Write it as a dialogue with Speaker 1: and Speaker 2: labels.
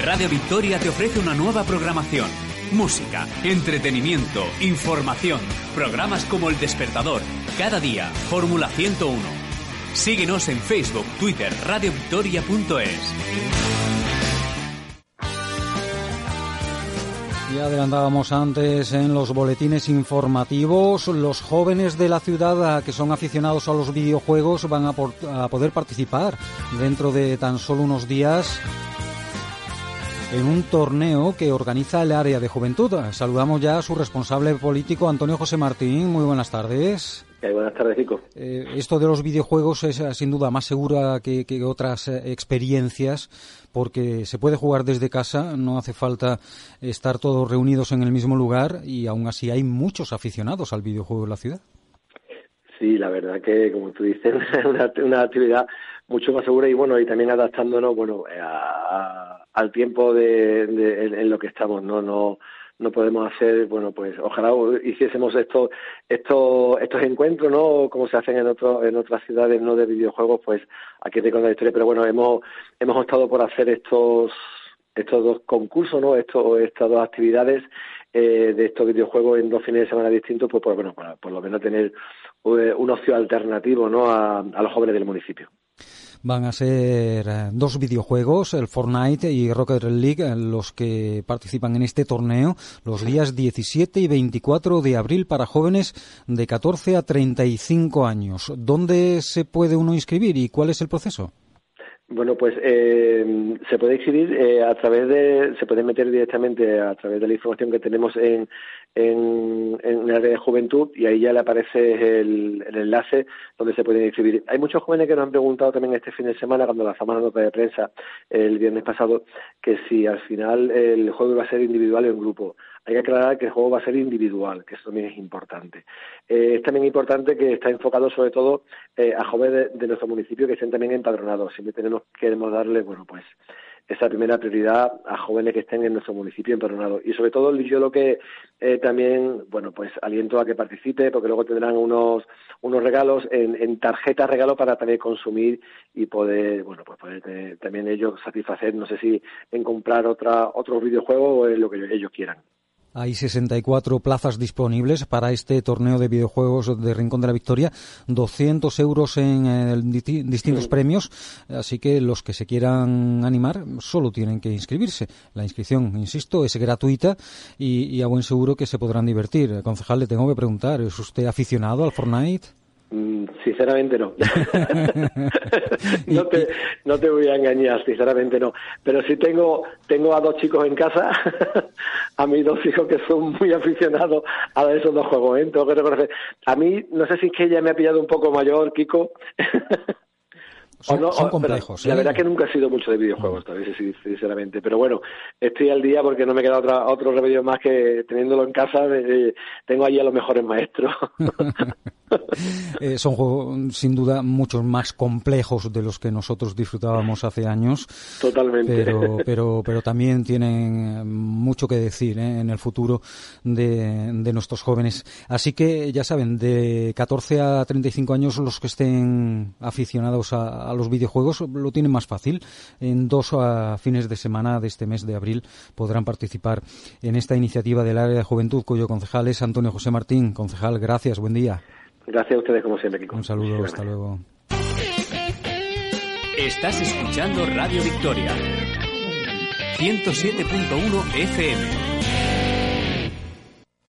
Speaker 1: Radio Victoria te ofrece una nueva programación. Música, entretenimiento, información, programas como El Despertador, Cada Día, Fórmula 101. Síguenos en Facebook, Twitter, radiovictoria.es.
Speaker 2: Ya adelantábamos antes en los boletines informativos, los jóvenes de la ciudad que son aficionados a los videojuegos van a poder participar dentro de tan solo unos días en un torneo que organiza el área de juventud. Saludamos ya a su responsable político, Antonio José Martín. Muy buenas tardes.
Speaker 3: Buenas tardes, Kiko.
Speaker 2: Esto de los videojuegos es sin duda más segura que otras experiencias, porque se puede jugar desde casa, no hace falta estar todos reunidos en el mismo lugar, y aún así hay muchos aficionados al videojuego en la ciudad. Sí, la verdad que, como tú dices, es una actividad mucho más segura y bueno, y también adaptándonos al tiempo en lo que estamos, no podemos hacer, bueno, pues ojalá hiciésemos estos encuentros, ¿no? Como se hacen en otras ciudades, ¿no? De videojuegos, pues aquí te cuento la historia, pero bueno, hemos optado por hacer estos dos concursos, ¿no? Estas dos actividades de estos videojuegos en 2 fines de semana distintos, pues bueno, para por lo menos tener un ocio alternativo, ¿no? A los jóvenes del municipio. Van a ser 2 videojuegos, el Fortnite y Rocket League, los que participan en este torneo los días 17 y 24 de abril para jóvenes de 14 a 35 años. ¿Dónde se puede uno inscribir y cuál es el proceso? Bueno, pues se puede inscribir se puede meter directamente a través de la información que tenemos en el área de juventud, y ahí ya le aparece el enlace donde se pueden inscribir. Hay muchos jóvenes que nos han preguntado también este fin de semana, cuando lanzamos la nota de prensa el viernes pasado, que si al final el juego iba a ser individual o en grupo. Hay que aclarar que el juego va a ser individual, que eso también es importante. Es también importante que está enfocado sobre todo a jóvenes de nuestro municipio que estén también empadronados. Siempre queremos darle, bueno, pues esa primera prioridad a jóvenes que estén en nuestro municipio empadronados. Y sobre todo yo lo que también, bueno, pues aliento a que participe, porque luego tendrán unos regalos en tarjetas regalo para también consumir y poder, bueno, pues poder también ellos satisfacer, no sé si en comprar otro videojuego o en lo que ellos quieran. Hay 64 plazas disponibles para este torneo de videojuegos de Rincón de la Victoria, 200 euros en distintos premios, así que los que se quieran animar solo tienen que inscribirse. La inscripción, insisto, es gratuita y a buen seguro que se podrán divertir. Concejal, le tengo que preguntar, ¿es usted aficionado al Fortnite? Sinceramente no. No te voy a engañar, sinceramente no. Pero sí tengo a 2 chicos en casa, a mis 2 hijos que son muy aficionados a esos 2 juegos, ¿eh? Tengo que reconocer. A mí, no sé si es que ella me ha pillado un poco mayor, Kiko. Son complejos. La verdad que nunca he sido mucho de videojuegos, todavía, sinceramente. Pero bueno, estoy al día porque no me queda otro remedio más que teniéndolo en casa. Tengo ahí a los mejores maestros. Son juegos, sin duda, muchos más complejos de los que nosotros disfrutábamos hace años. Totalmente. Pero también tienen mucho que decir en el futuro de nuestros jóvenes. Así que, ya saben, de 14 a 35 años, los que estén aficionados a los videojuegos lo tienen más fácil. En 2 fines de semana de este mes de abril podrán participar en esta iniciativa del área de juventud, cuyo concejal es Antonio José Martín. Concejal, gracias, buen día. Gracias a ustedes, como siempre, Kiko. Un saludo, hasta luego.
Speaker 1: Estás escuchando Radio Victoria 107.1 FM.